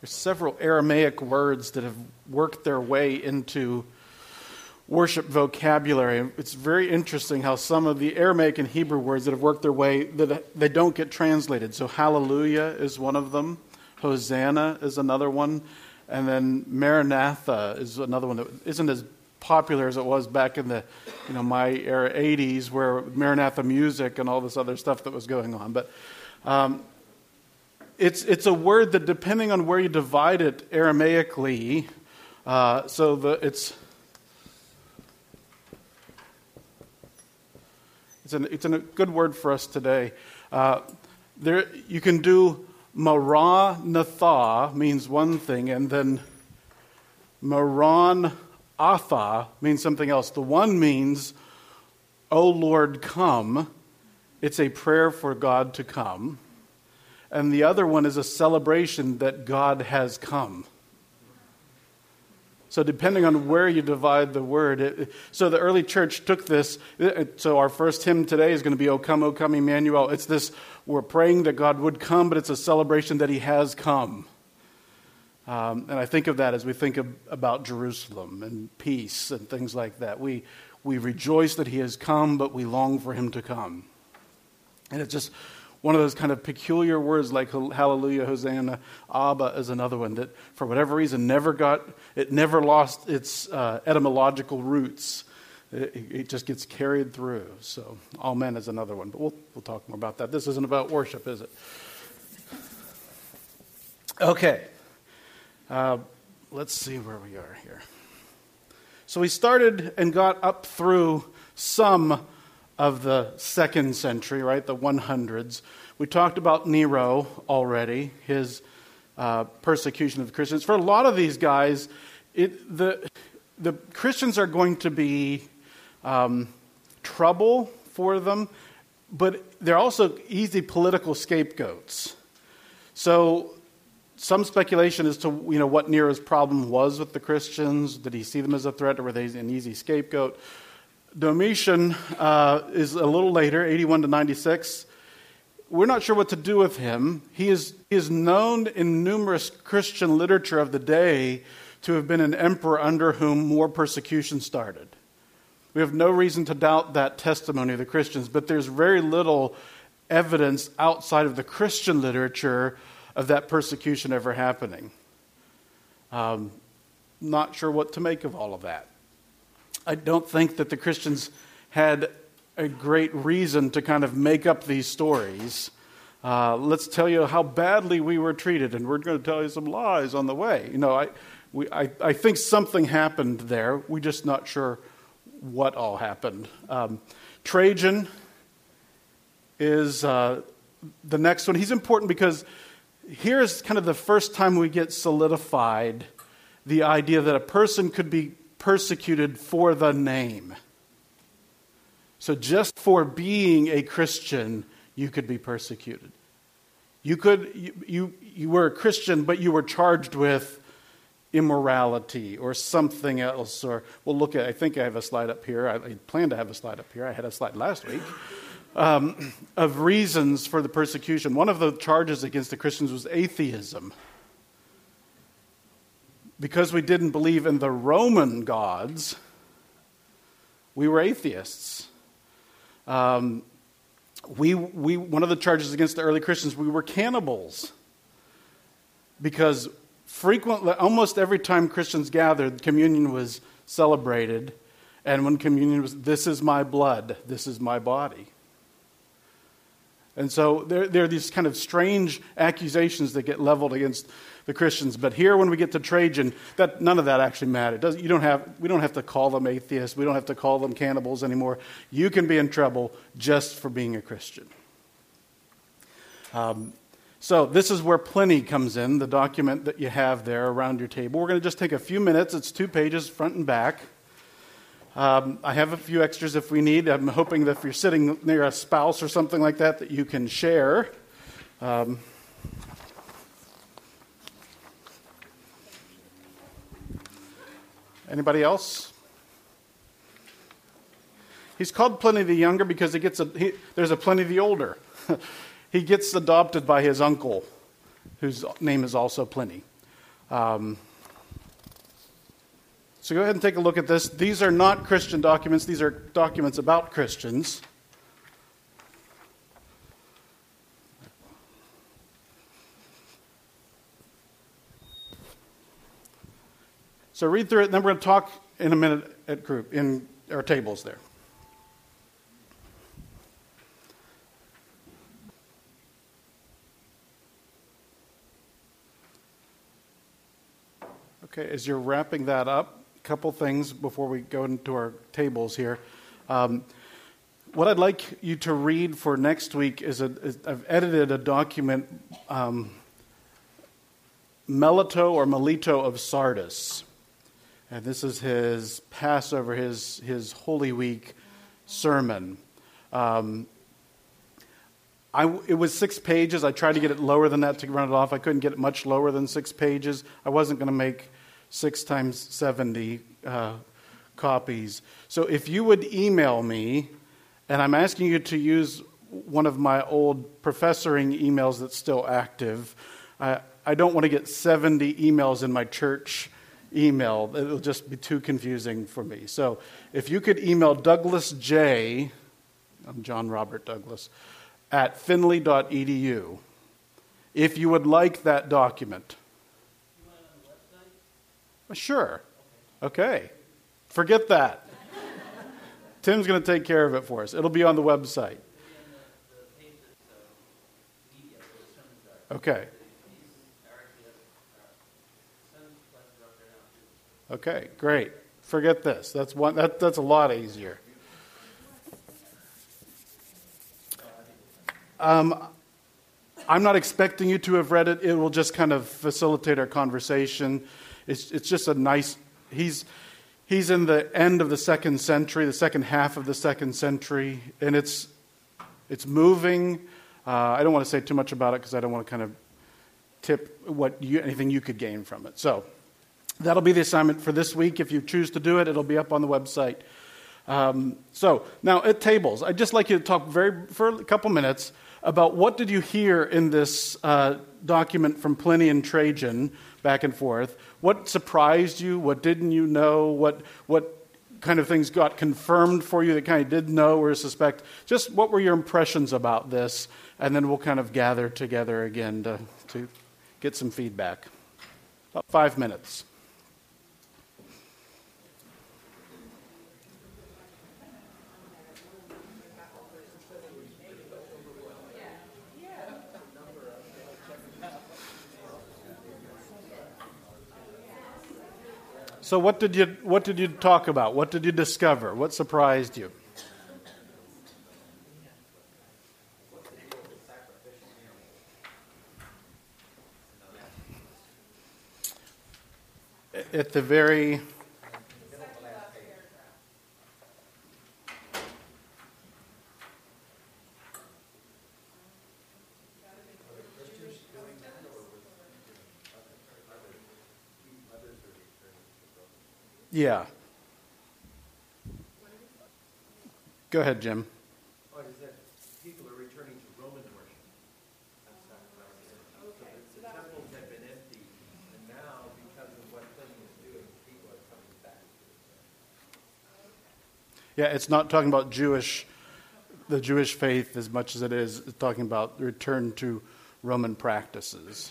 several Aramaic words that have worked their way into worship vocabulary. It's very interesting how some of the Aramaic and Hebrew words that have worked their way, that they don't get translated. So hallelujah is one of them. Hosanna is another one. And then Maranatha is another one that isn't as popular as it was back in the, my era 80s, where Maranatha music and all this other stuff that was going on. But it's a word that, depending on where you divide it Aramaically, it's a good word for us today. There you can do Maranatha means one thing, and then Maranatha means something else. The one means, "O Lord, come." It's a prayer for God to come. And the other one is a celebration that God has come. So depending on where you divide the word, so the early church took this. So our first hymn today is going to be O come, Emmanuel. It's this, we're praying that God would come, but it's a celebration that he has come. And I think of that as we think about Jerusalem and peace and things like that. We rejoice that he has come, but we long for him to come. And it's just one of those kind of peculiar words like hallelujah, Hosanna. Abba is another one that, for whatever reason, never lost its etymological roots. It just gets carried through. So amen is another one, but we'll talk more about that. This isn't about worship, is it? Okay. Let's see where we are here. So we started and got up through some of the 2nd century, right, the 100s. We talked about Nero already, his persecution of Christians. For a lot of these guys, the Christians are going to be trouble for them, but they're also easy political scapegoats. So some speculation as to what Nero's problem was with the Christians. Did he see them as a threat, or were they an easy scapegoat? Domitian is a little later, 81 to 96. We're not sure what to do with him. He is known in numerous Christian literature of the day to have been an emperor under whom more persecution started. We have no reason to doubt that testimony of the Christians, but there's very little evidence outside of the Christian literature of that persecution ever happening. Not sure what to make of all of that. I don't think that the Christians had a great reason to kind of make up these stories. Let's tell you how badly we were treated, and we're going to tell you some lies on the way. I think something happened there. We're just not sure what all happened. Trajan is the next one. He's important because here's kind of the first time we get solidified the idea that a person could be persecuted for the name. So just for being a Christian, you could be persecuted. You were a Christian, but you were charged with immorality or something else. Or we'll look at, I think I have a slide up here. I plan to have a slide up here. I had a slide last week. Of reasons for the persecution. One of the charges against the Christians was atheism. Because we didn't believe in the Roman gods, we were atheists. One of the charges against the early Christians, we were cannibals. Because frequently, almost every time Christians gathered, communion was celebrated. And when communion was, this is my blood, this is my body. And so there are these kind of strange accusations that get leveled against the Christians. But here, when we get to Trajan, none of that actually mattered. We don't have to call them atheists. We don't have to call them cannibals anymore. You can be in trouble just for being a Christian. So this is where Pliny comes in, the document that you have there around your table. We're going to just take a few minutes. It's 2 pages, front and back. I have a few extras if we need. I'm hoping that if you're sitting near a spouse or something like that, that you can share. Anybody else? He's called Pliny the Younger because there's a Pliny the Older. He gets adopted by his uncle, whose name is also Pliny. So go ahead and take a look at this. These are not Christian documents. These are documents about Christians. So read through it, and then we're going to talk in a minute at group, in our tables there. Okay, as you're wrapping that up, a couple things before we go into our tables here. What I'd like you to read for next week is I've edited a document, Melito or Melito of Sardis. And this is his Passover, his Holy Week sermon. It was 6 pages. I tried to get it lower than that to run it off. I couldn't get it much lower than 6 pages. I wasn't going to make 6 times 70 copies. So if you would email me, and I'm asking you to use one of my old professoring emails that's still active. I don't want to get 70 emails in my church email. It'll just be too confusing for me. So if you could email Douglas J., I'm John Robert Douglas, at finley.edu, if you would like that document. You want it on the website? Sure. Okay. Forget that. Tim's going to take care of it for us. It'll be on the website. The page that's media, where the sermons are. Okay. These are actually sermon classes are up there now, too. Okay, great. Forget this. That's a lot easier. I'm not expecting you to have read it. It will just kind of facilitate our conversation. It's just a nice. He's in the end of the 2nd century, the second half of the 2nd century, and it's moving. I don't want to say too much about it because I don't want to kind of tip anything you could gain from it. So that'll be the assignment for this week. If you choose to do it, it'll be up on the website. So now at tables, I'd just like you to talk for a couple minutes about what did you hear in this document from Pliny and Trajan, back and forth. What surprised you? What didn't you know? What kind of things got confirmed for you that kind of did know or suspect? Just what were your impressions about this? And then we'll kind of gather together again to get some feedback. About 5 minutes. So what did you talk about? What did you discover? What surprised you? At the very yeah. Go ahead, Jim. Oh, is that people are returning to Roman worship? That's not what I was saying. Okay, so the temples have been empty, and now, because of what Pliny is doing, people are coming back. Yeah, it's not talking about the Jewish faith as much as it is talking about the return to Roman practices.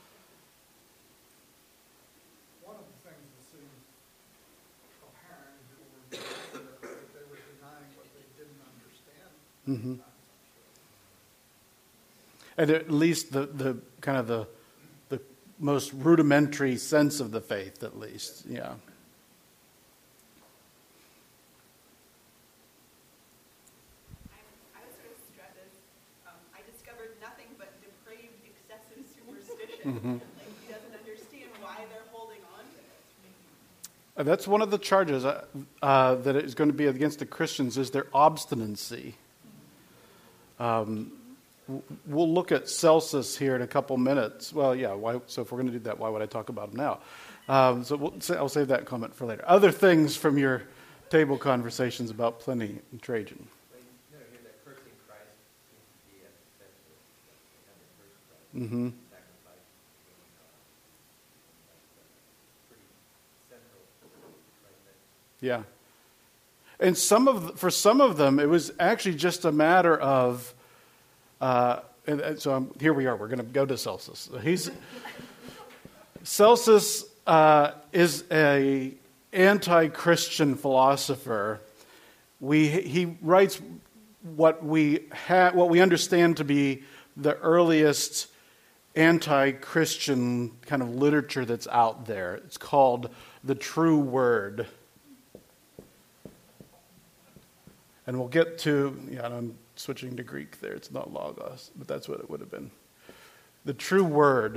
One of the things that seemed apparent is that they were denying what they didn't understand. Mm-hmm. And at least the kind of the most rudimentary sense of the faith, at least, yeah. I was sort of struck as I discovered nothing but depraved, excessive superstition. Mm-hmm. Like he doesn't understand why they're holding on to this. That's one of the charges that is going to be against the Christians is their obstinacy. We'll look at Celsus here in a couple minutes. Well, yeah. So if we're going to do that, why would I talk about him now? I'll save that comment for later. Other things from your table conversations about Pliny and Trajan. You never hear that cursing Christ seems to be at the center of the curse Christ. Mm-hmm. Sacrifice. Yeah. And for some of them, it was actually just a matter of, here we are. We're going to go to Celsus. Celsus is a anti-Christian philosopher. He writes what we understand to be the earliest anti-Christian kind of literature that's out there. It's called The True Word. And we'll get to, I'm switching to Greek there. It's not logos, but that's what it would have been. The True Word.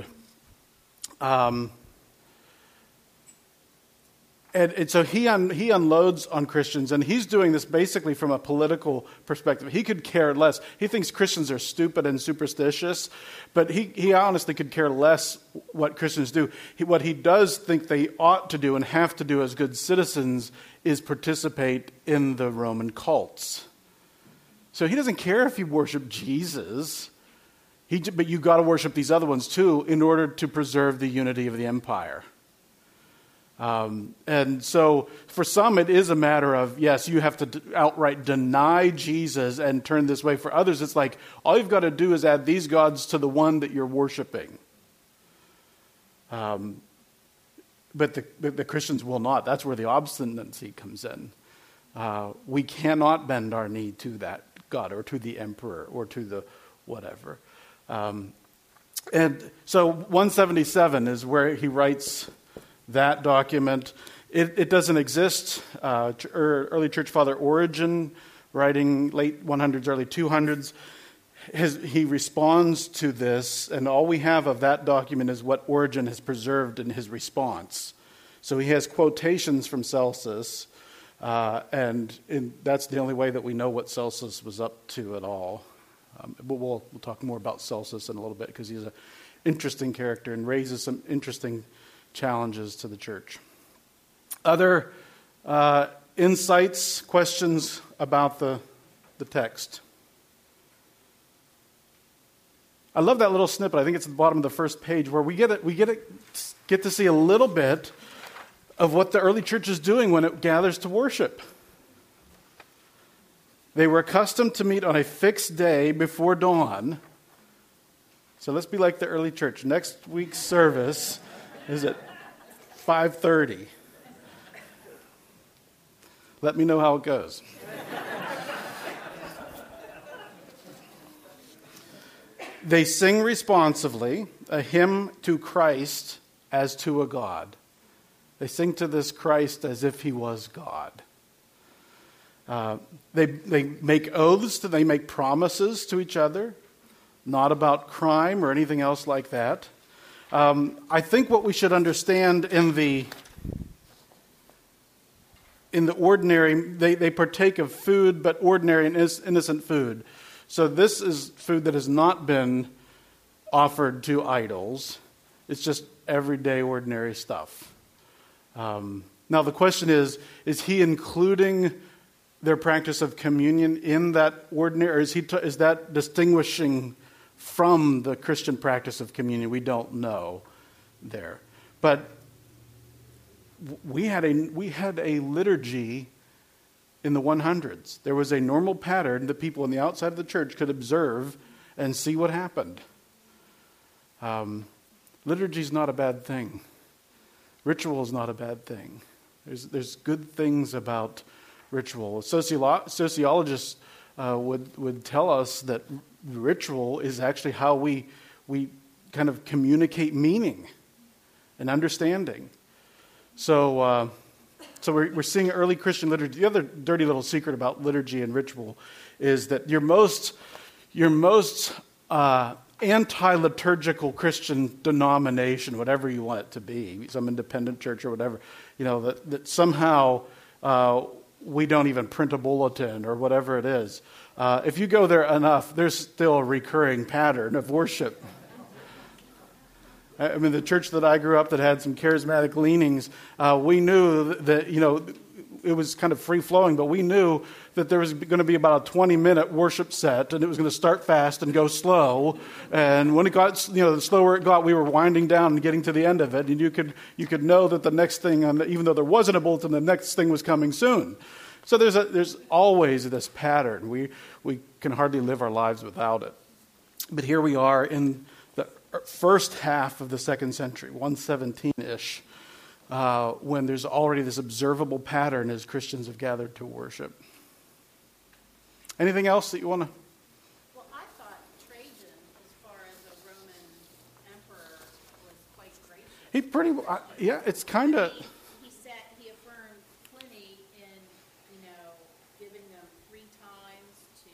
And so he unloads on Christians, and he's doing this basically from a political perspective. He could care less. He thinks Christians are stupid and superstitious, but he honestly could care less what Christians do. What he does think they ought to do and have to do as good citizens is participate in the Roman cults. So he doesn't care if you worship Jesus, but you got to worship these other ones too in order to preserve the unity of the empire. And so for some it is a matter of, yes, you have to outright deny Jesus and turn this way. For others it's like, all you've got to do is add these gods to the one that you're worshiping. But the Christians will not. That's where the obstinacy comes in. We cannot bend our knee to that God or to the emperor or to the whatever. And so 177 is where he writes that document. It doesn't exist. Early church father Origen, writing late 100s, early 200s, he responds to this, and all we have of that document is what Origen has preserved in his response. So he has quotations from Celsus, and that's the only way that we know what Celsus was up to at all. But we'll talk more about Celsus in a little bit because he's an interesting character and raises some interesting challenges to the church. Other insights, questions about the text? I love that little snippet. I think it's at the bottom of the first page where we get to see a little bit of what the early church is doing when it gathers to worship. They were accustomed to meet on a fixed day before dawn. So let's be like the early church. Next week's service is at 5:30. Let me know how it goes. They sing responsively a hymn to Christ as to a God. They sing to this Christ as if he was God. They make oaths, they make promises to each other, not about crime or anything else like that. I think what we should understand in the ordinary, they partake of food, but ordinary and innocent food. So this is food that has not been offered to idols. It's just everyday, ordinary stuff. Now the question is he including their practice of communion in that ordinary, or is that distinguishing from the Christian practice of communion? We don't know there. But we had a liturgy in the 100s. There was a normal pattern that people on the outside of the church could observe and see what happened. Liturgy is not a bad thing. Ritual is not a bad thing. There's good things about ritual. Sociologists would tell us that ritual is actually how we kind of communicate meaning and understanding. So we're seeing early Christian liturgy. The other dirty little secret about liturgy and ritual is that your most anti-liturgical Christian denomination, whatever you want it to be, some independent church or whatever, that somehow we don't even print a bulletin or whatever it is. If you go there enough, there's still a recurring pattern of worship. I mean, the church that I grew up that had some charismatic leanings, we knew that, it was kind of free-flowing, but we knew that there was going to be about a 20-minute worship set, and it was going to start fast and go slow. And when it got, the slower it got, we were winding down and getting to the end of it. And you could know that the next thing, even though there wasn't a bulletin, the next thing was coming soon. So there's always this pattern. We can hardly live our lives without it. But here we are in the first half of the second century, 117-ish, when there's already this observable pattern as Christians have gathered to worship. Anything else that you want to? Well, I thought Trajan, as far as a Roman emperor, was quite gracious. It's kind of... He affirmed Pliny in, giving them 3 times to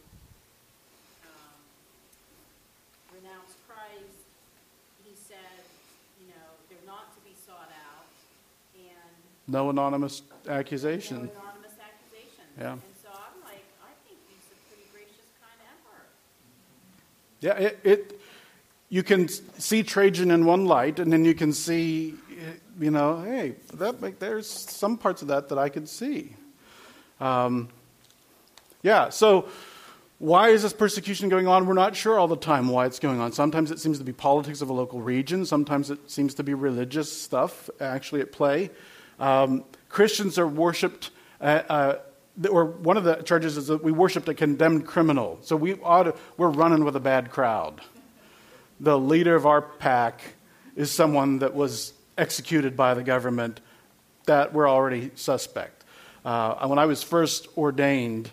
renounce Christ. He said, they're not to be sought out, and No anonymous accusation. no anonymous accusation. Yeah. And so I'm like, I think he's a pretty gracious kind of emperor. Yeah, you can see Trajan in one light, and then you can see, hey, there's some parts of that I could see. So why is this persecution going on? We're not sure all the time why it's going on. Sometimes it seems to be politics of a local region. Sometimes it seems to be religious stuff actually at play. Christians are worshipped, or one of the charges is that we worshipped a condemned criminal. So we're running with a bad crowd. The leader of our pack is someone that was executed by the government, that we're already suspect. When I was first ordained,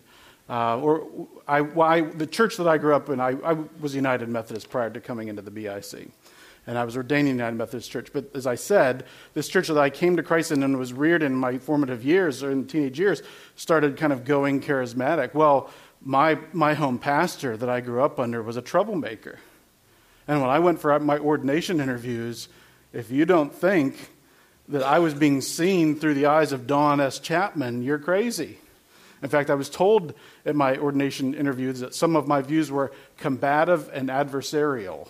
the church that I grew up in, I was United Methodist prior to coming into the BIC. And I was ordained in the United Methodist Church. But as I said, this church that I came to Christ in and was reared in my formative years, or in teenage years, started kind of going charismatic. Well, my home pastor that I grew up under was a troublemaker. And when I went for my ordination interviews, if you don't think that I was being seen through the eyes of Don S. Chapman, you're crazy. In fact, I was told at my ordination interviews that some of my views were combative and adversarial.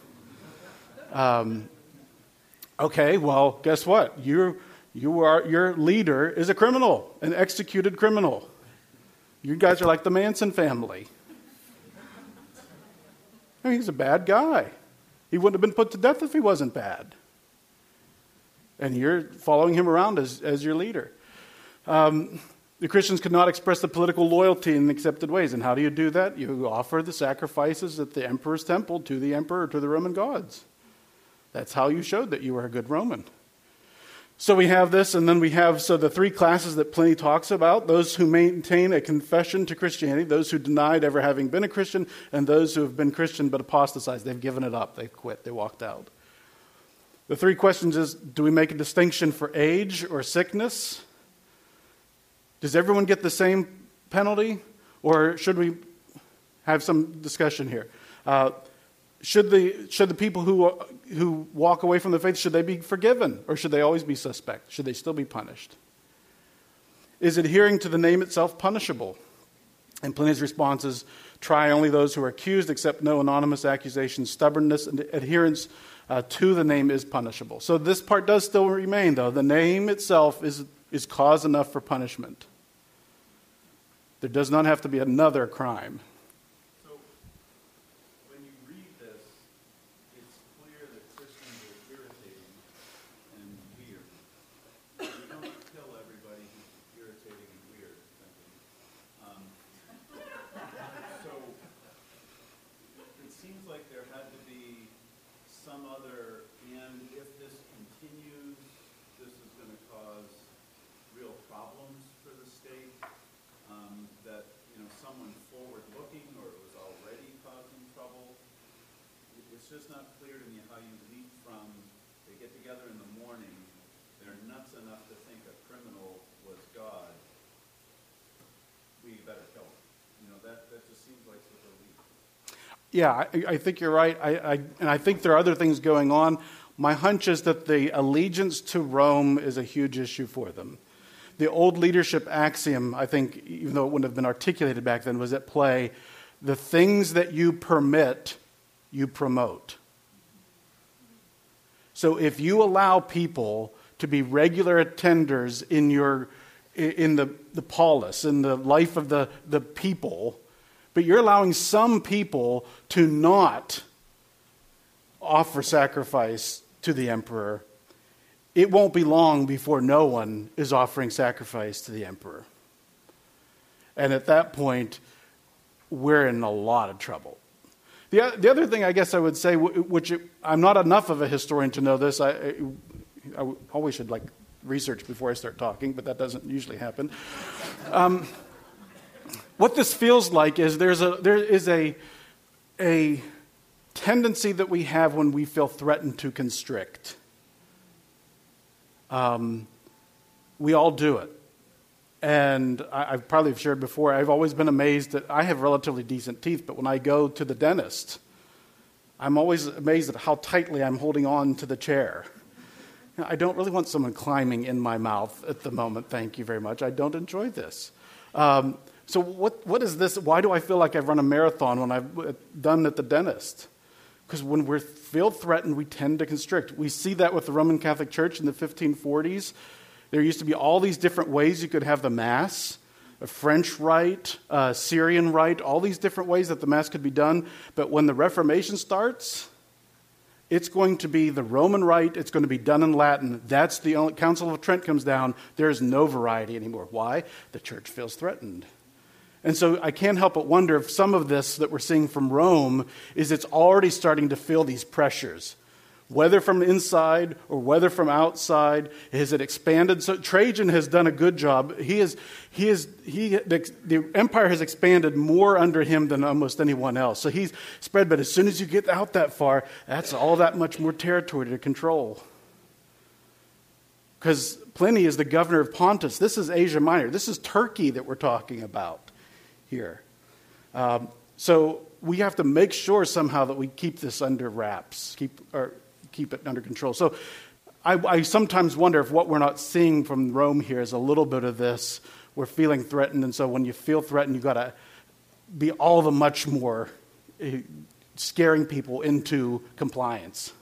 Okay, well, guess what? Your leader is a criminal, an executed criminal. You guys are like the Manson family. He's a bad guy. He wouldn't have been put to death if he wasn't bad. And you're following him around as your leader. The Christians could not express the political loyalty in accepted ways. And how do you do that? You offer the sacrifices at the emperor's temple to the emperor, to the Roman gods. That's how you showed that you were a good Roman. So we have this, and then we have the 3 classes that Pliny talks about: those who maintain a confession to Christianity, those who denied ever having been a Christian, and those who have been Christian but apostatized. They've given it up. They've quit. They walked out. The 3 questions is, do we make a distinction for age or sickness? Does everyone get the same penalty? Or should we have some discussion here? Should the people who walk away from the faith, should they be forgiven? Or should they always be suspect? Should they still be punished? Is adhering to the name itself punishable? And Pliny's response is, try only those who are accused, accept no anonymous accusations. Stubbornness and adherence to the name is punishable. So this part does still remain, though. The name itself is cause enough for punishment. There does not have to be another crime. So, when you read this, it's clear that Christians are irritating and weird. You don't kill everybody who's irritating and weird, so, it seems like there had to be some other, and if this continues, this is going to cause real problems for the state. That someone forward-looking, or it was already causing trouble. It's just not clear to me how you leap from they get together in the morning, they're nuts enough to think a criminal was God. We better kill him. That just seems like such a leap. Yeah, I think you're right. And I think there are other things going on. My hunch is that the allegiance to Rome is a huge issue for them. The old leadership axiom, I think, even though it wouldn't have been articulated back then, was at play. The things that you permit, you promote. So if you allow people to be regular attenders in your in the polis, in the life of the people, but you're allowing some people to not offer sacrifice to the emperor, it won't be long before no one is offering sacrifice to the emperor. And at that point, we're in a lot of trouble. The other thing I guess I would say, which I'm not enough of a historian to know this, I always should research before I start talking, but that doesn't usually happen. What this feels like is there is a tendency that we have when we feel threatened to constrict. We all do it. And I've probably shared before, I've always been amazed that I have relatively decent teeth, but when I go to the dentist, I'm always amazed at how tightly I'm holding on to the chair. I don't really want someone climbing in my mouth at the moment, thank you very much. I don't enjoy this. So what is this? Why do I feel like I've run a marathon when I've done at the dentist? Because when we feel threatened, we tend to constrict. We see that with the Roman Catholic Church in the 1540s. There used to be all these different ways you could have the Mass, a French rite, a Syrian rite, all these different ways that the Mass could be done. But when the Reformation starts, it's going to be the Roman rite. It's going to be done in Latin. That's the only Council of Trent comes down. There's no variety anymore. Why? The church feels threatened. And so I can't help but wonder if some of this that we're seeing from Rome is it's already starting to feel these pressures. Whether from inside or whether from outside, has it expanded? So Trajan has done a good job. The empire has expanded more under him than almost anyone else. So he's spread, but as soon as you get out that far, that's all that much more territory to control. Because Pliny is the governor of Pontus. This is Asia Minor. This is Turkey that we're talking about here. So we have to make sure somehow that we keep this under wraps, keep it under control. So I sometimes wonder if what we're not seeing from Rome here is a little bit of this. We're feeling threatened, and so when you feel threatened, you've got to be all the much more scaring people into compliance.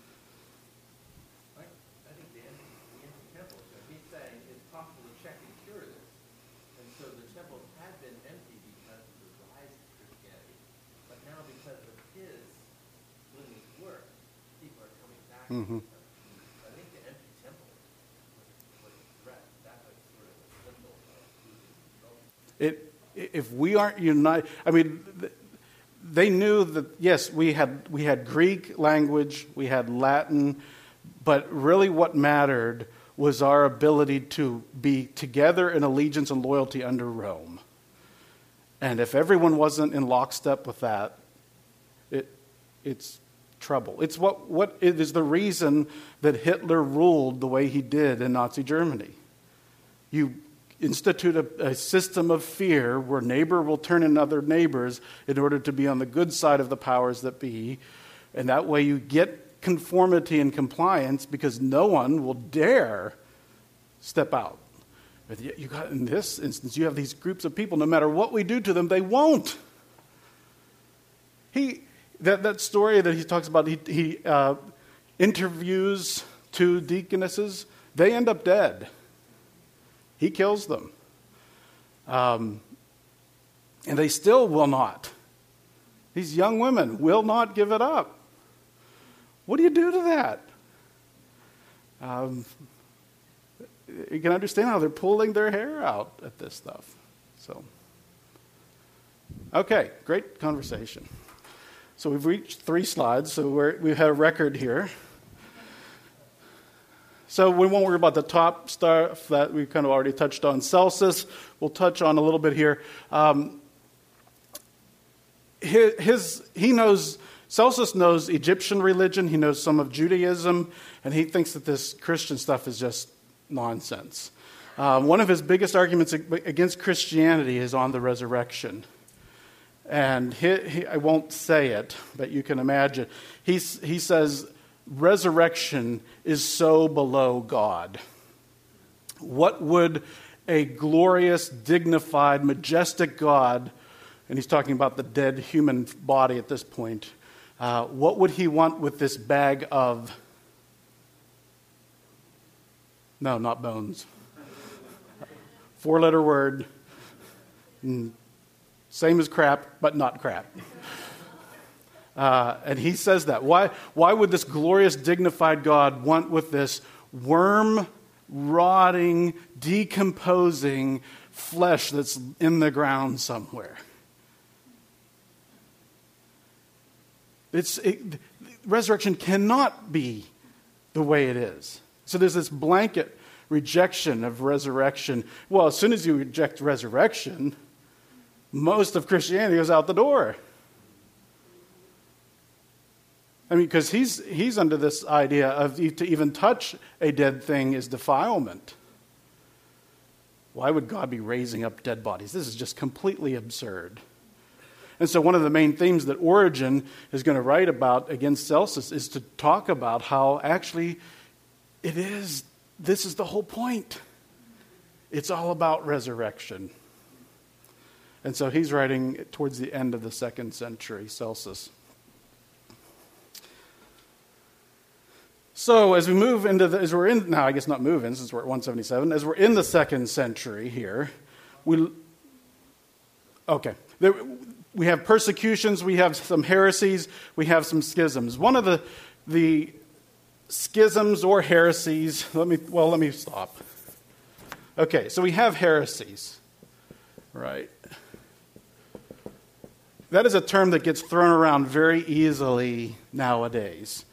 I think the anti-temple, so he's saying it's possible to check and cure this. And so the temples had been empty because of the rise of Christianity. But now because of his Pliny's work, people are coming back. Mm-hmm. I think the empty temple was a threat. That was sort of a symbol of losing control. If we aren't united, they knew that, yes, we had Greek language, we had Latin, but really what mattered was our ability to be together in allegiance and loyalty under Rome. And if everyone wasn't in lockstep with that, it's trouble. It's what it is the reason that Hitler ruled the way he did in Nazi Germany. You institute a system of fear where neighbor will turn in other neighbors in order to be on the good side of the powers that be. And that way you get conformity and compliance because no one will dare step out. But you got, in this instance, you have these groups of people, no matter what we do to them, they won't. That story that he talks about, he interviews two deaconesses, they end up dead. He kills them. And they still will not. These young women will not give it up. What do you do to that? You can understand how they're pulling their hair out at this stuff. So, okay, great conversation. So we've reached 3 slides, so we've had a record here. So we won't worry about the top stuff that we've kind of already touched on. Celsus, we'll touch on a little bit here. Celsus knows Egyptian religion, he knows some of Judaism, and he thinks that this Christian stuff is just nonsense. One of his biggest arguments against Christianity is on the resurrection. And I won't say it, but you can imagine. He says, resurrection is so below God. What would a glorious, dignified, majestic God, and he's talking about the dead human body at this point, what would he want with this bag of, no, not bones, 4-letter word. Same as crap, but not crap. And he says that. Why would this glorious, dignified God want with this worm-rotting, decomposing flesh that's in the ground somewhere? Resurrection cannot be the way it is. So there's this blanket rejection of resurrection. Well, as soon as you reject resurrection, most of Christianity goes out the door. I mean, because he's under this idea of to even touch a dead thing is defilement. Why would God be raising up dead bodies? This is just completely absurd. And so one of the main themes that Origen is going to write about against Celsus is to talk about how actually this is the whole point. It's all about resurrection. And so he's writing towards the end of the 2nd century, Celsus. So as we move into since we're at 177, as we're in the 2nd century here, we have persecutions, we have some heresies, we have some schisms. One of the schisms or heresies, let me stop. Okay, so we have heresies, right? That is a term that gets thrown around very easily nowadays.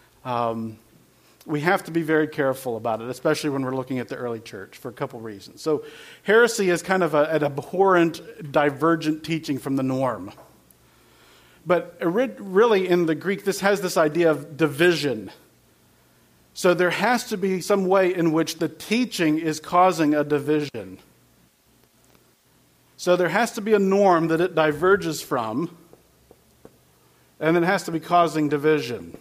We have to be very careful about it, especially when we're looking at the early church, for a couple reasons. So heresy is kind of an abhorrent, divergent teaching from the norm. But really in the Greek, this has this idea of division. So there has to be some way in which the teaching is causing a division. So there has to be a norm that it diverges from, and it has to be causing division.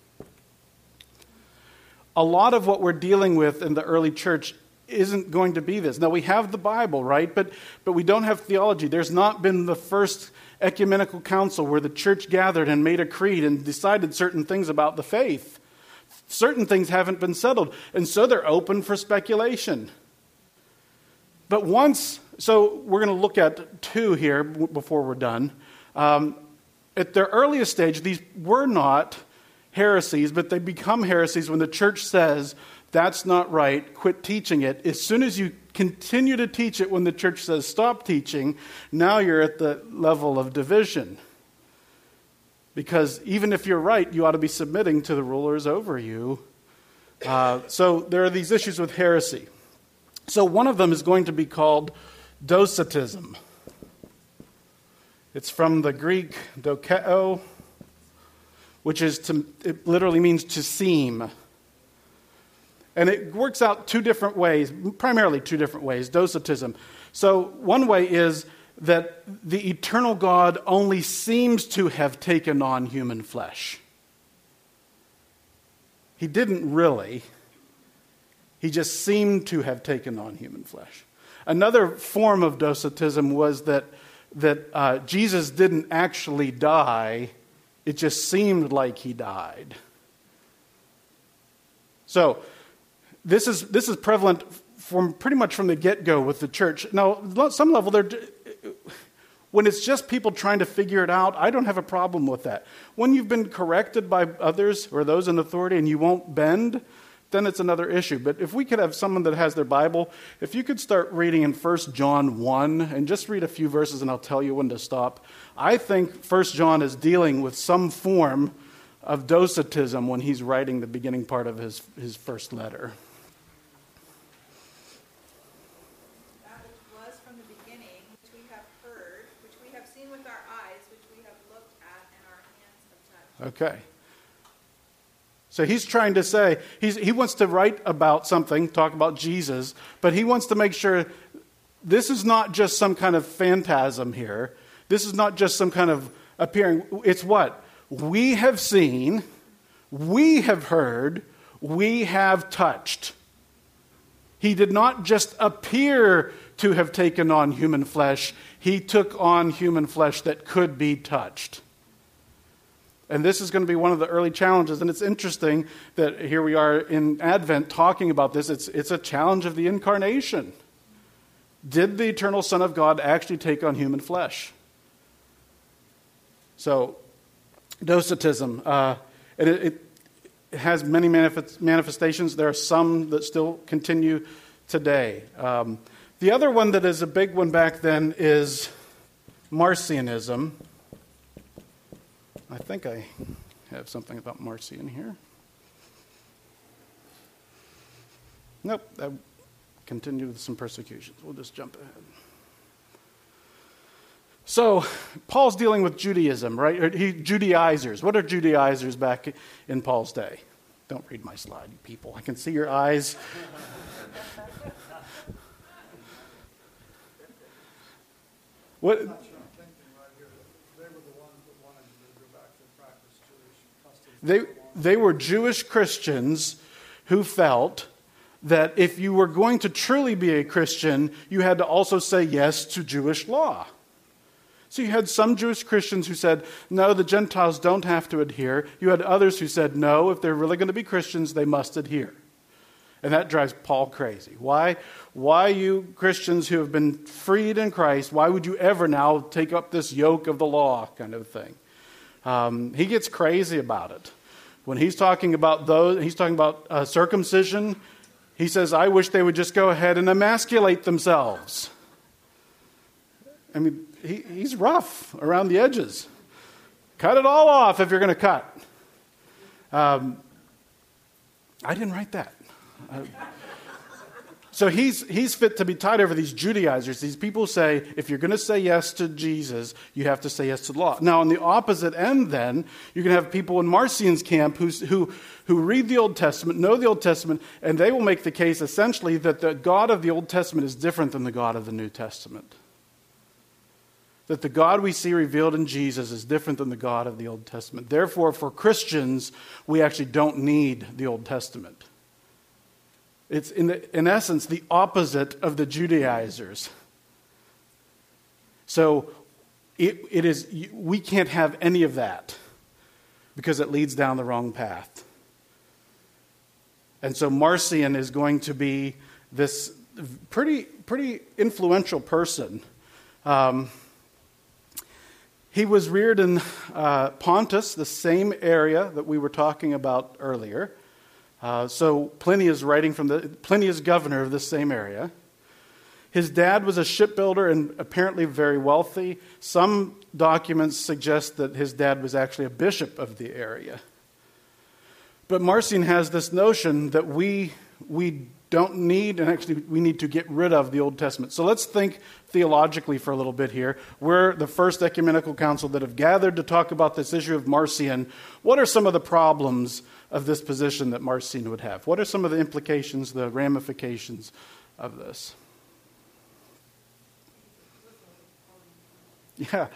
A lot of what we're dealing with in the early church isn't going to be this. Now, we have the Bible, right? But we don't have theology. There's not been the first ecumenical council where the church gathered and made a creed and decided certain things about the faith. Certain things haven't been settled, and so they're open for speculation. But so we're going to look at 2 here before we're done. At their earliest stage, these were not heresies, but they become heresies when the church says, that's not right, quit teaching it. As soon as you continue to teach it when the church says stop teaching, now you're at the level of division. Because even if you're right, you ought to be submitting to the rulers over you. So there are these issues with heresy. So one of them is going to be called Docetism. It's from the Greek dokeo, which it literally means to seem. And it works out 2 different ways, primarily 2 different ways, Docetism. So one way is that the eternal God only seems to have taken on human flesh. He didn't really. He just seemed to have taken on human flesh. Another form of Docetism was that Jesus didn't actually die. It just seemed like he died. So this is prevalent from pretty much from the get-go with the church. Now, at some level, when it's just people trying to figure it out, I don't have a problem with that. When you've been corrected by others or those in authority and you won't bend, then it's another issue. But if we could have someone that has their Bible, if you could start reading in 1 John 1 and just read a few verses and I'll tell you when to stop. I think 1 John is dealing with some form of Docetism when he's writing the beginning part of his first letter. That which was from the beginning, which we have heard, which we have seen with our eyes, which we have looked at, and our hands have touched. Okay. So he's trying to say, he wants to write about something, talk about Jesus, but he wants to make sure this is not just some kind of phantasm here. This is not just some kind of appearing. It's what? We have seen, we have heard, we have touched. He did not just appear to have taken on human flesh. He took on human flesh that could be touched. And this is going to be one of the early challenges. And it's interesting that here we are in Advent talking about this. It's a challenge of the incarnation. Did the eternal Son of God actually take on human flesh? So, Docetism, and it has many manifestations. There are some that still continue today. The other one that is a big one back then is Marcionism. I think I have something about Marcion here. Nope, that continued with some persecutions. We'll just jump ahead. So, Paul's dealing with Judaism, right? Judaizers. What are Judaizers back in Paul's day? Don't read my slide, you people. I can see your eyes. What? I'm not sure I'm thinking right here that they were the ones that wanted to go back to practice Jewish customs. They were Jewish Christians who felt that if you were going to truly be a Christian, you had to also say yes to Jewish law. So you had some Jewish Christians who said, no, the Gentiles don't have to adhere. You had others who said, no, if they're really going to be Christians, they must adhere. And that drives Paul crazy. Why you Christians who have been freed in Christ, why would you ever now take up this yoke of the law kind of thing? He gets crazy about it. When he's talking about circumcision, he says, I wish they would just go ahead and emasculate themselves. I mean, he's rough around the edges. Cut it all off if you're going to cut. I didn't write that. So he's fit to be tied over these Judaizers. These people say, if you're going to say yes to Jesus, you have to say yes to the law. Now, on the opposite end, then, you're going to have people in Marcion's camp who read the Old Testament, know the Old Testament, and they will make the case, essentially, that the God of the Old Testament is different than the God of the New Testament. That the God we see revealed in Jesus is different than the God of the Old Testament. Therefore, for Christians, we actually don't need the Old Testament. It's, in essence, the opposite of the Judaizers. So we can't have any of that because it leads down the wrong path. And so Marcion is going to be this pretty influential person. He was reared in Pontus, the same area that we were talking about earlier. So Pliny is Pliny is governor of this same area. His dad was a shipbuilder and apparently very wealthy. Some documents suggest that his dad was actually a bishop of the area. But Marcion has this notion that we don't need, and actually we need to get rid of the Old Testament. So let's think theologically for a little bit here. We're the first ecumenical council that have gathered to talk about this issue of Marcion. What are some of the problems of this position that Marcion would have? What are some of the implications, the ramifications of this? Yeah.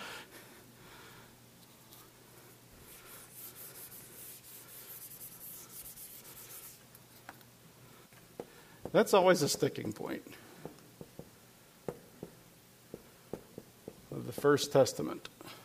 That's always a sticking point of the First Testament.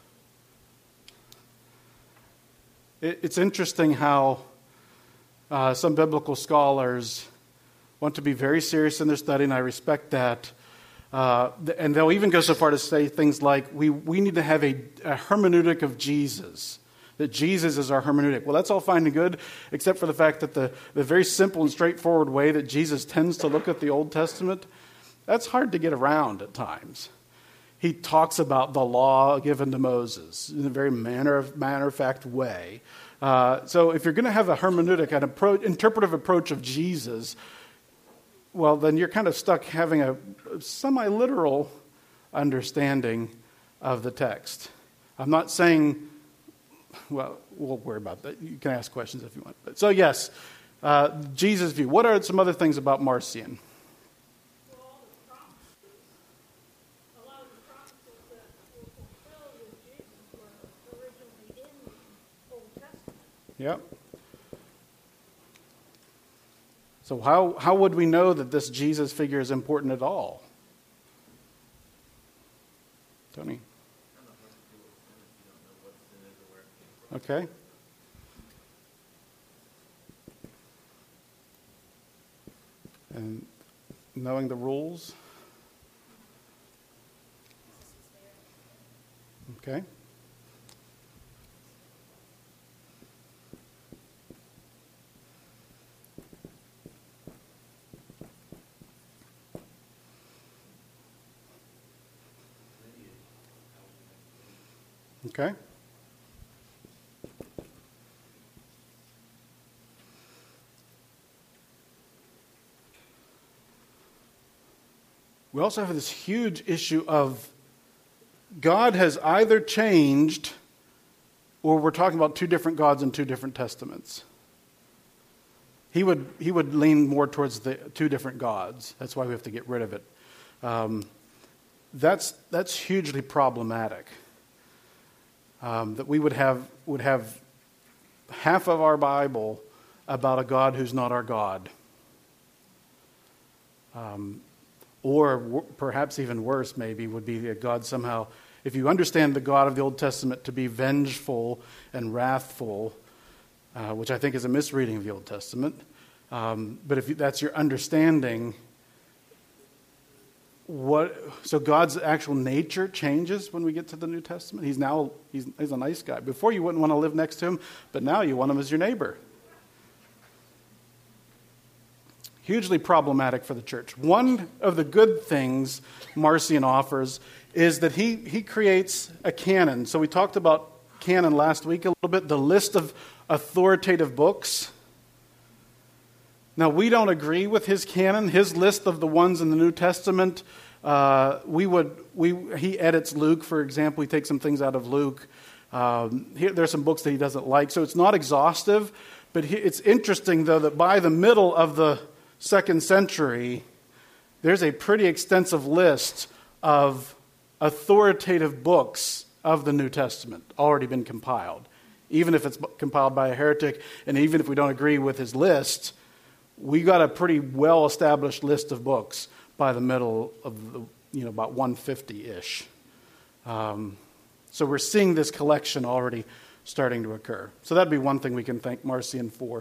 It's interesting how some biblical scholars want to be very serious in their study, and I respect that. And they'll even go so far to say things like, we need to have a hermeneutic of Jesus, that Jesus is our hermeneutic. Well, that's all fine and good, except for the fact that the very simple and straightforward way that Jesus tends to look at the Old Testament, that's hard to get around at times. He talks about the law given to Moses in a very matter-of-fact way. So if you're going to have a hermeneutic, an interpretive approach of Jesus, well, then you're kind of stuck having a semi-literal understanding of the text. I'm not saying, well, we'll worry about that. You can ask questions if you want. But, so yes, Jesus' view. What are some other things about Marcion? A lot of the prophecies that were fulfilled in Jesus were originally in the Old Testament. Yep. So how would we know that this Jesus figure is important at all? Tony? Okay. And knowing the rules? Okay? Okay? We also have this huge issue of God has either changed or we're talking about two different gods in two different testaments. He would lean more towards the two different gods. That's why we have to get rid of it. That's hugely problematic. That we would have half of our Bible about a God who's not our God. Or perhaps even worse, maybe, would be that God somehow, if you understand the God of the Old Testament to be vengeful and wrathful, which I think is a misreading of the Old Testament, but if that's your understanding, so God's actual nature changes when we get to the New Testament? He's a nice guy. Before you wouldn't want to live next to him, but now you want him as your neighbor. Hugely problematic for the church. One of the good things Marcion offers is that he creates a canon. So we talked about canon last week a little bit, the list of authoritative books. Now, we don't agree with his canon, his list of the ones in the New Testament. He edits Luke, for example. He takes some things out of Luke. There's some books that he doesn't like. So it's not exhaustive. But it's interesting, though, that by the middle of the 2nd century, there's a pretty extensive list of authoritative books of the New Testament already been compiled. Even if it's compiled by a heretic, and even if we don't agree with his list, we got a pretty well-established list of books by the middle of about 150-ish. So we're seeing this collection already starting to occur. So that'd be one thing we can thank Marcion for.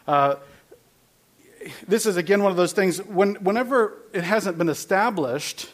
This is, again, one of those things, whenever it hasn't been established,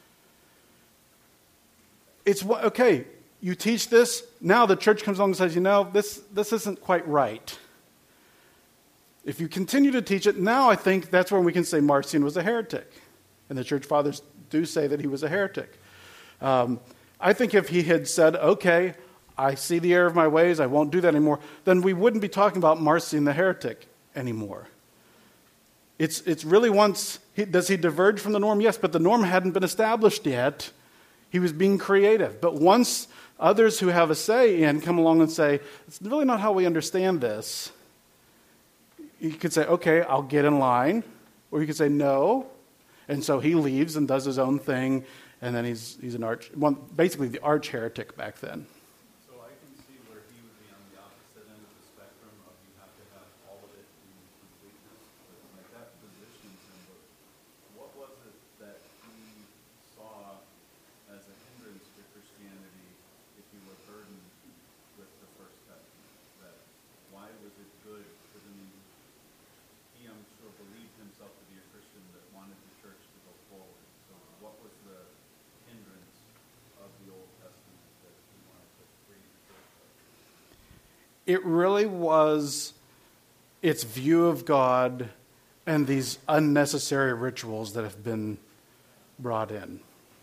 it's, okay, you teach this, now the church comes along and says, this isn't quite right. If you continue to teach it, now I think that's where we can say Marcion was a heretic. And the church fathers do say that he was a heretic. I think if he had said, okay, I see the error of my ways, I won't do that anymore, then we wouldn't be talking about Marcion the heretic anymore. It's really does he diverge from the norm? Yes, but the norm hadn't been established yet. He was being creative. But once others who have a say in come along and say, it's really not how we understand this, you could say, okay, I'll get in line. Or you could say, no. And so he leaves and does his own thing, and then he's basically the arch heretic back then. So I can see where he would be on the opposite end of the spectrum of you have to have all of it in completeness. But like that positions him. What was it that he saw as a hindrance to Christianity if you were burdened with the First Testament? Why was it good? Because he, I'm sure, believed himself to be a Christian that wanted the church to go forward. So what was the hindrance of the Old Testament that he wanted to free the church of? It really was its view of God and these unnecessary rituals that have been brought in.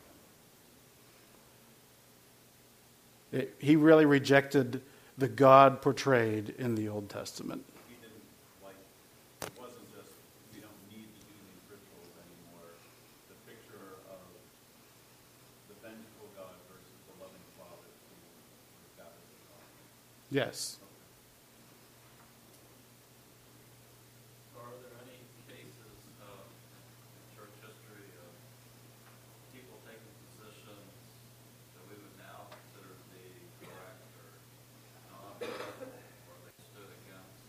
He really rejected the God portrayed in the Old Testament. He didn't it wasn't just, we don't need to do these rituals anymore. The picture of the vengeful God versus the loving Father who got us the God. Yes. Are there any cases of church history of people taking positions that we would now consider to be correct or not, or they stood against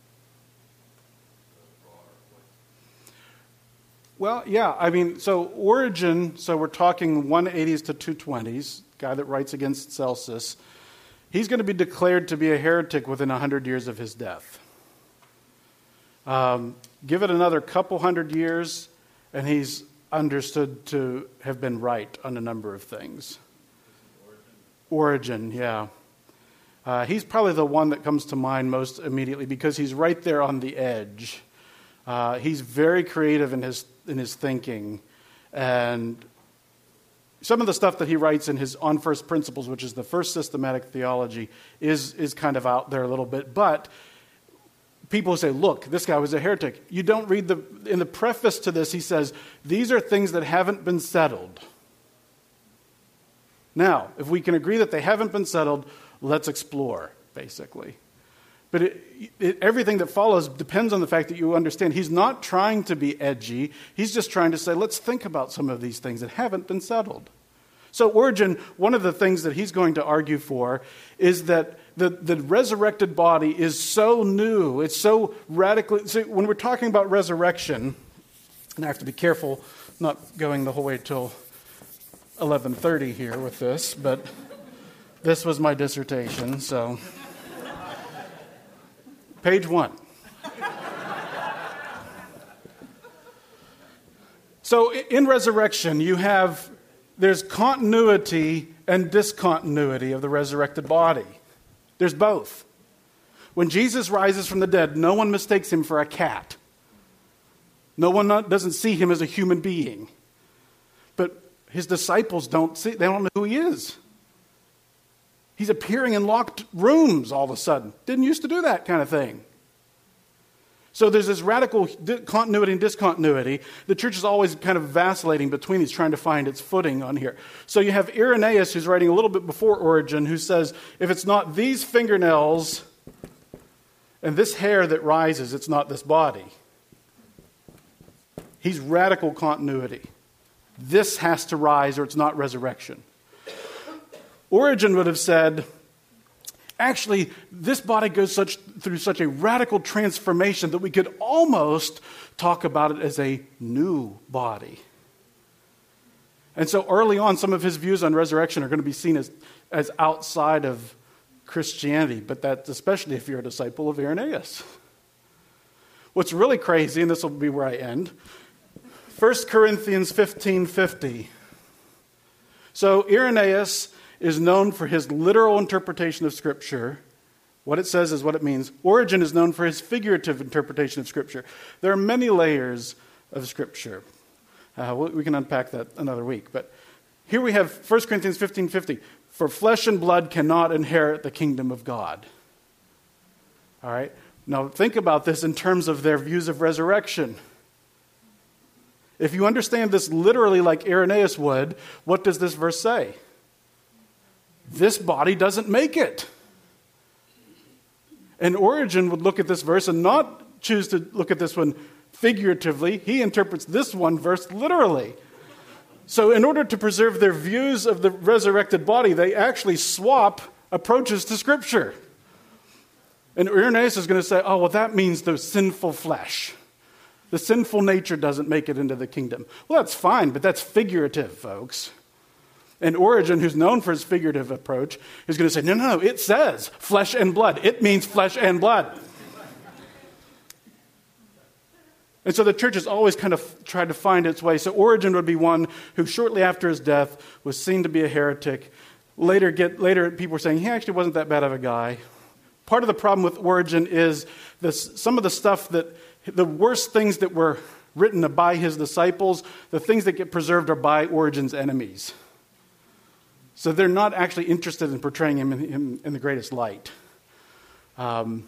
the broader voice? Well, yeah, I mean, so Origen, so we're talking 180s to 220s, guy that writes against Celsus, he's going to be declared to be a heretic within 100 years of his death. Give it another couple hundred years, and he's understood to have been right on a number of things. Origen, yeah. He's probably the one that comes to mind most immediately because he's right there on the edge. He's very creative in his thinking, and some of the stuff that he writes in his On First Principles, which is the first systematic theology, is kind of out there a little bit. But people say, look, this guy was a heretic. You don't read in the preface to this, he says, these are things that haven't been settled. Now, if we can agree that they haven't been settled, let's explore, basically. But everything that follows depends on the fact that you understand he's not trying to be edgy. He's just trying to say, let's think about some of these things that haven't been settled. So Origen, one of the things that he's going to argue for is that the resurrected body is so new, it's so radically... So when we're talking about resurrection, and I have to be careful not going the whole way till 11:30 here with this, but this was my dissertation, so... Page 1. So in resurrection, there's continuity and discontinuity of the resurrected body. There's both. When Jesus rises from the dead, no one mistakes him for a cat. No one doesn't see him as a human being. But his disciples they don't know who he is. He's appearing in locked rooms all of a sudden. Didn't used to do that kind of thing. So there's this radical continuity and discontinuity. The church is always kind of vacillating between these, trying to find its footing on here. So you have Irenaeus, who's writing a little bit before Origen, who says, if it's not these fingernails and this hair that rises, it's not this body. He's radical continuity. This has to rise or it's not resurrection. Origen would have said, actually, this body goes through such a radical transformation that we could almost talk about it as a new body. And so early on, some of his views on resurrection are going to be seen as outside of Christianity, but that's especially if you're a disciple of Irenaeus. What's really crazy, and this will be where I end, 1 Corinthians 15:50. So Irenaeus is known for his literal interpretation of Scripture. What it says is what it means. Origen is known for his figurative interpretation of Scripture. There are many layers of Scripture. We can unpack that another week. But here we have 1 Corinthians 15:50. For flesh and blood cannot inherit the kingdom of God. All right? Now think about this in terms of their views of resurrection. If you understand this literally like Irenaeus would, what does this verse say? This body doesn't make it. And Origen would look at this verse and not choose to look at this one figuratively. He interprets this one verse literally. So in order to preserve their views of the resurrected body, they actually swap approaches to Scripture. And Irenaeus is going to say, oh, well, that means the sinful flesh. The sinful nature doesn't make it into the kingdom. Well, that's fine, but that's figurative, folks. And Origen, who's known for his figurative approach, is going to say, no, it says flesh and blood. It means flesh and blood. And so the church has always kind of tried to find its way. So Origen would be one who shortly after his death was seen to be a heretic. Later people were saying he actually wasn't that bad of a guy. Part of the problem with Origen is some of the stuff the worst things that were written by his disciples, the things that get preserved are by Origen's enemies. So they're not actually interested in portraying him in the greatest light. One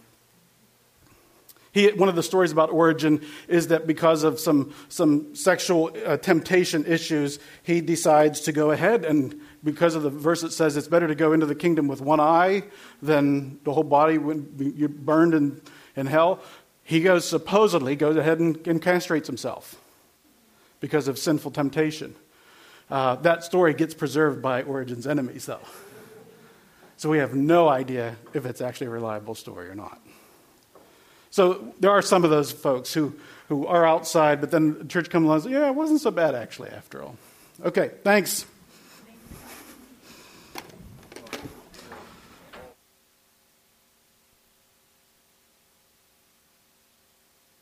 of the stories about Origen is that because of some sexual temptation issues, he decides to go ahead, and because of the verse that says it's better to go into the kingdom with one eye than the whole body when you're burned in hell, he supposedly goes ahead and castrates himself because of sinful temptation. That story gets preserved by Origen's enemies, though. So we have no idea if it's actually a reliable story or not. So there are some of those folks who are outside, but then the church comes along and says, yeah, it wasn't so bad actually after all. Okay, thanks.